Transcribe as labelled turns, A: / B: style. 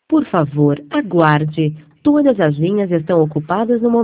A: Por favor, aguarde. Todas as linhas estão ocupadas no momento.